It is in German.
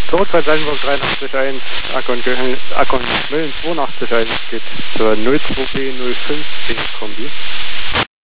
Zurückfall Salzburg 83.1, Akkon Mölln 82.1 geht zur 02B 015 Kombi.